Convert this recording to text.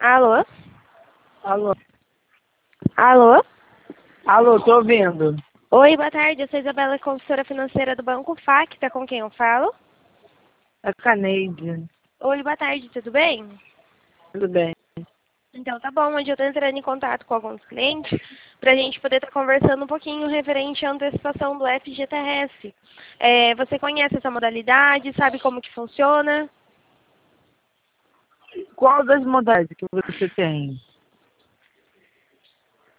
Alô? Alô, Alô? alô, tô ouvindo. Oi, boa tarde. Eu sou Isabela, consultora financeira do Banco Facta, com quem eu falo? É Caneide. Oi, boa tarde, tudo bem? Tudo bem. Então tá bom, hoje eu tô entrando em contato com alguns clientes pra gente poder estar conversando um pouquinho referente à antecipação do FGTS. Você conhece essa modalidade, sabe como que funciona? Qual das modalidades que você tem?